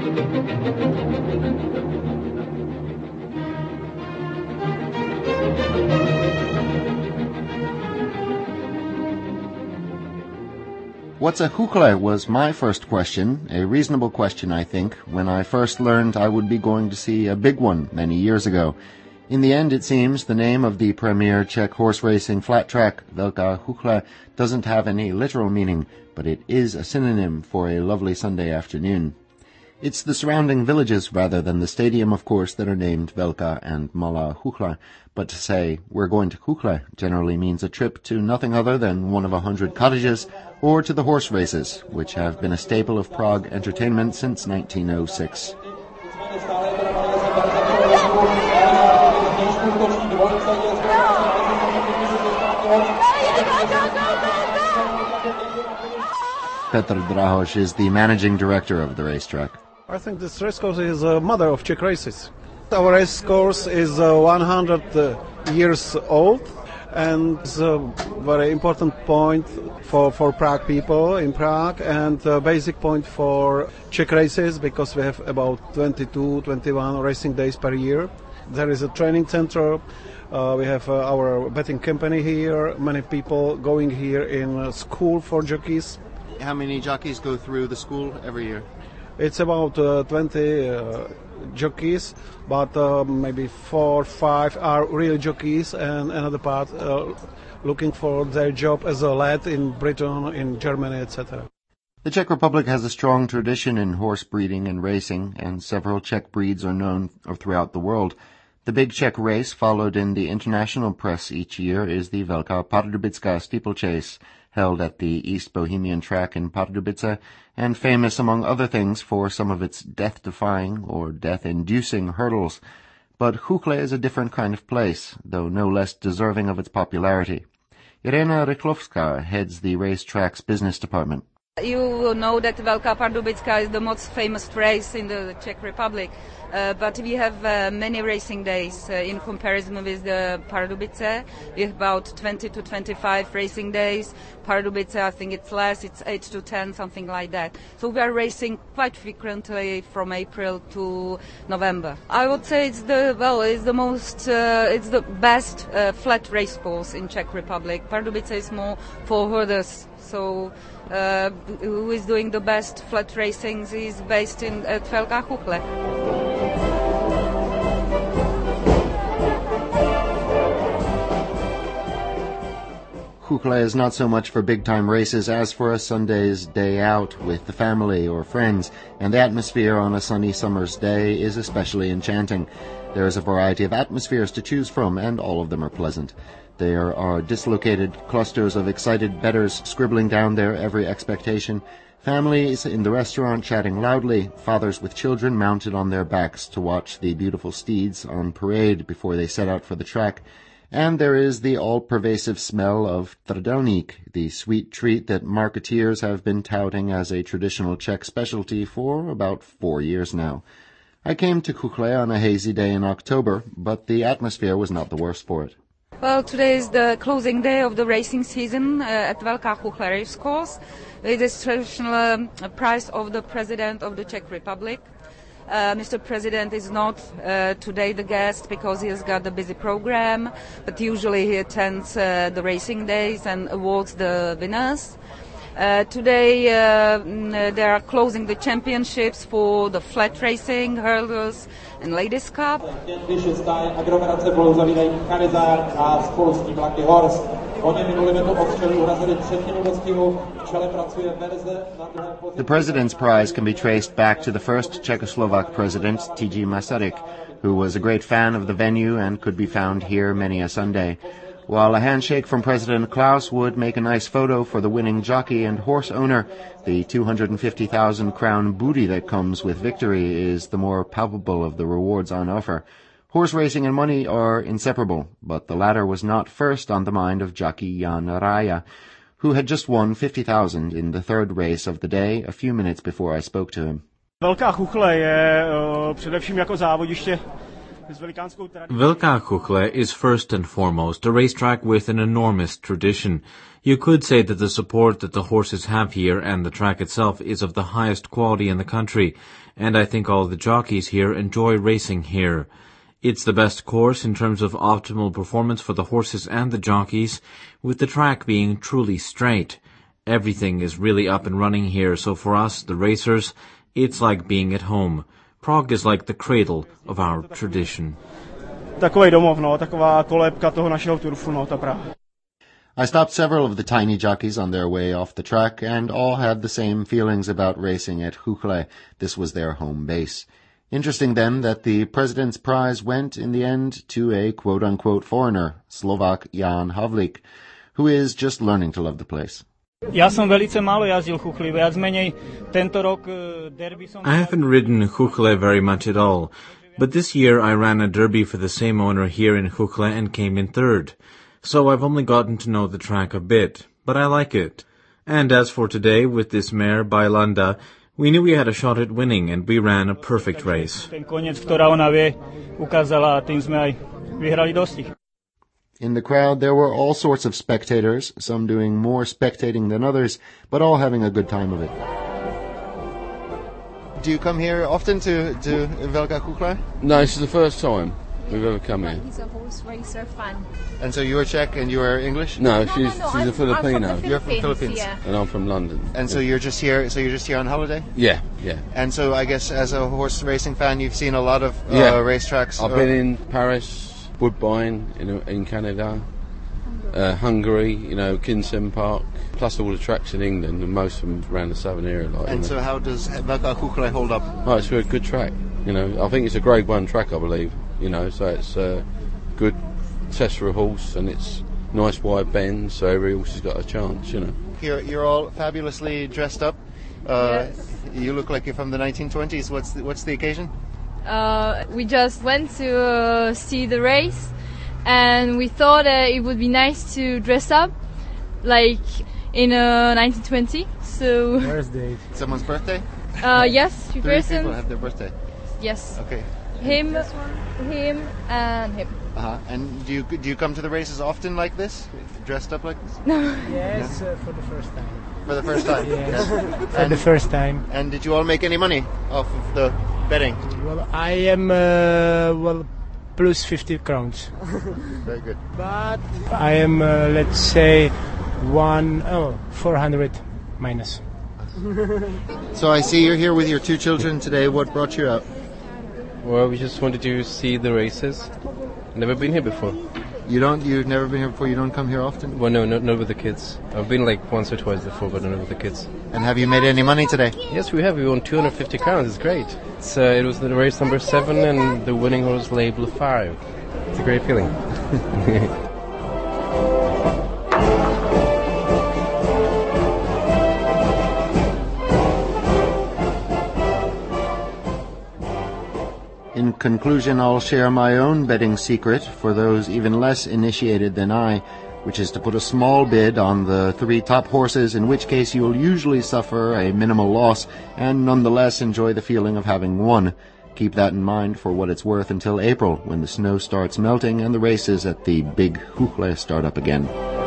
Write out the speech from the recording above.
What's a hukle was my first question, a reasonable question, I think, when I first learned I would be going to see a big one many years ago. In the end, it seems, the name of the premier Czech horse racing flat track, Velká Hukle, doesn't have any literal meaning, but it is a synonym for a lovely Sunday afternoon. It's the surrounding villages rather than the stadium, of course, that are named Velká and Malá Hukle, but to say we're going to Hukle generally means a trip to nothing other than one of 100 cottages, or to the horse races, which have been a staple of Prague entertainment since 1906. Petr Drahoš is the managing director of the racetrack. I think this racecourse is the mother of Czech races. Our racecourse is 100 years old, and it's a very important point for Prague people in Prague, and a basic point for Czech races, because we have about 21 racing days per year. There is a training center. We have our betting company here. Many people going here in school for jockeys. How many jockeys go through the school every year? It's about 20 jockeys, but maybe 4 or 5 are real jockeys, and another part looking for their job as a lad in Britain, in Germany, etc. The Czech Republic has a strong tradition in horse breeding and racing, and several Czech breeds are known throughout the world. The big Czech race followed in the international press each year is the Velká Pardubická steeplechase, held at the East Bohemian track in Pardubice, and famous among other things for some of its death-defying or death-inducing hurdles. But Hukle is a different kind of place, though no less deserving of its popularity. Irena Rychlovská heads the racetrack's business department. You will know that Velká Pardubická is the most famous race in the Czech Republic, but we have many racing days in comparison with the Pardubice. We have about 20 to 25 racing days. Pardubice, I think it's less, it's 8 to 10, something like that. So we are racing quite frequently from April to November. I would say it's the best flat race course in Czech Republic. Pardubice is more for hurdles. So who is doing the best flat racing is based at Velká Hukle. Hukle is not so much for big-time races as for a Sunday's day out with the family or friends, and the atmosphere on a sunny summer's day is especially enchanting. There is a variety of atmospheres to choose from, and all of them are pleasant. There are dislocated clusters of excited bettors scribbling down their every expectation, families in the restaurant chatting loudly, fathers with children mounted on their backs to watch the beautiful steeds on parade before they set out for the track, and there is the all-pervasive smell of trdelník, the sweet treat that marketeers have been touting as a traditional Czech specialty for about 4 years now. I came to Hukle on a hazy day in October, but the atmosphere was not the worse for it. Well, today is the closing day of the racing season at Velká Hukle Racecourse. It is traditional prize of the President of the Czech Republic. Mr. President is not today the guest because he has got a busy program, but usually he attends the racing days and awards the winners. Today they are closing the championships for the flat racing, hurdles and Ladies Cup. The President's Prize can be traced back to the first Czechoslovak president, T.G. Masaryk, who was a great fan of the venue and could be found here many a Sunday. While a handshake from President Klaus would make a nice photo for the winning jockey and horse owner, the 250,000 crown booty that comes with victory is the more palpable of the rewards on offer. Horse racing and money are inseparable, but the latter was not first on the mind of jockey Jan Raja, who had just won 50,000 in the third race of the day a few minutes before I spoke to him. Velká Hukle je především jako závodiště. Velká Hukle is first and foremost a racetrack with an enormous tradition. You could say that the support that the horses have here and the track itself is of the highest quality in the country, and I think all the jockeys here enjoy racing here. It's the best course in terms of optimal performance for the horses and the jockeys, with the track being truly straight. Everything is really up and running here, so for us, the racers, it's like being at home. Prague is like the cradle of our tradition. Takovej domov, taková kolébka toho našeho turfu, ta Praha. I stopped several of the tiny jockeys on their way off the track, and all had the same feelings about racing at Chuchle. This was their home base. Interesting, then, that the president's prize went, in the end, to a quote-unquote foreigner, Slovak Jan Havlík, who is just learning to love the place. Ja som velice málo jazdil Chuchli, viac menej tento rok derby som... I haven't ridden Chuchle very much at all, but this year I ran a derby for the same owner here in Chuchle and came in third. So I've only gotten to know the track a bit, but I like it. And as for today, with this mare, Bailanda, we knew we had a shot at winning, and we ran a perfect race. Ten koniec, ktorá ona vie, ukázala a tým sme aj vyhrali dostih. In the crowd there were all sorts of spectators, some doing more spectating than others, but all having a good time of it. Do you come here often to Velká Chuchle? No, this is the first time we've ever come here. He's a horse racer fan. And so you are Czech and you are English? No, she's a Filipino. You're from Philippines. Yeah. And I'm from London. And so you're just here on holiday? Yeah. And so I guess as a horse racing fan you've seen a lot of racetracks. I've been in Paris, Woodbine in Canada, Hungary, Kinston Park, plus all the tracks in England, and most of them around the southern area. So how does Velká Chuchle hold up? Oh, it's a very good track. I think it's a Grade 1 track, I believe. So it's good test for a horse, and it's nice wide bends, so every horse has got a chance. You're all fabulously dressed up. Yes. You look like you're from the 1920s. What's the occasion? We just went to see the race, and we thought it would be nice to dress up like in 1920. So. Birthday. Someone's birthday? Yes, 3 Three persons. people have their birthday. Yes. Okay. Him, and him. And do you come to the races often like this, dressed up like this? Yes, for the first time. For the first time. Yes, for the first time. And did you all make any money off of the betting? Well, I am plus 50 crowns. Very good. But I am, let's say, 400 minus. So I see you're here with your 2 children today. What brought you out? Well, we just wanted to see the races. Never been here before. You've never been here before? You don't come here often? Well, no, not with the kids. I've been like once or twice before, but not with the kids. And have you made any money today? Yes, we have. We won 250 crowns. It's great. It was the race number 7, and the winning horse label 5. It's a great feeling. In conclusion, I'll share my own betting secret for those even less initiated than I, which is to put a small bid on the 3 top horses, in which case you'll usually suffer a minimal loss and nonetheless enjoy the feeling of having won. Keep that in mind for what it's worth until April, when the snow starts melting and the races at the big Chuchle start up again.